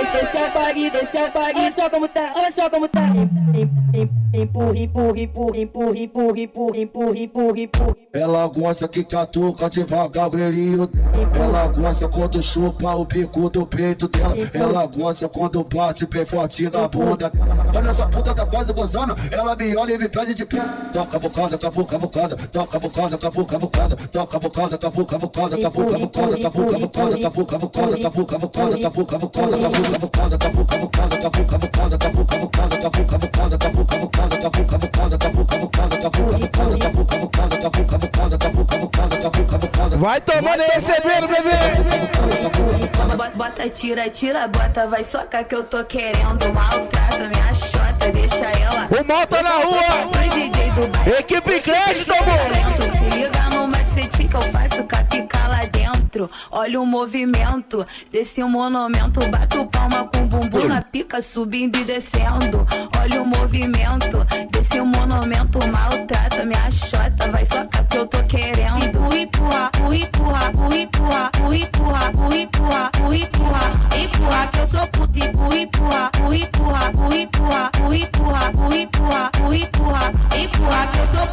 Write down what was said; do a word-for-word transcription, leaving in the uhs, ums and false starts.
Desce a bague, desce a bague, só como tá, olha só como tá. Empurra, empurra, empurra, empurra, empurra, empurra, empurra, empurra, empurra. Ela gosta que catuca devagar o grelhinho. Ela gosta quando chupa o bico do peito dela. Ela gosta quando bate bem forte na bunda. Olha essa puta tá quase gozando. Ela me olha e me pede de pé. Toca bocada, cavu, cavucada. Toca bocada, cavu, cavucada. Toca bocada, cavu, cavucada. Cavu, cavucada, cavu, cavucada. Cavu, cavucada, cavu, cavucada. Cavu, cavucada, cavu, cavucada. Cavu, cavucada, cavu, cavucada. Cavu, cavucada, cavu, cavucada. Cavu, cavucada, cavu, cavucada. Cavu, cavucada, cavu, cavucada. Cavu, cavucada, cavu, cavucada. Cavu, cavucada, cavu, cavucada. Vai tomando e recebendo, bebê. Bota, tira, tira, bota, vai socar que eu tô querendo. Maltrata minha xota, deixa ela. O mal tá na rua. Equipe crédito, amor. Se liga no macete que eu faço capicar lá dentro. Olha o movimento desse monumento. Bato palma com bumbum na pica, subindo e descendo. Olha o movimento desse monumento. Maltrata minha xota, vai socar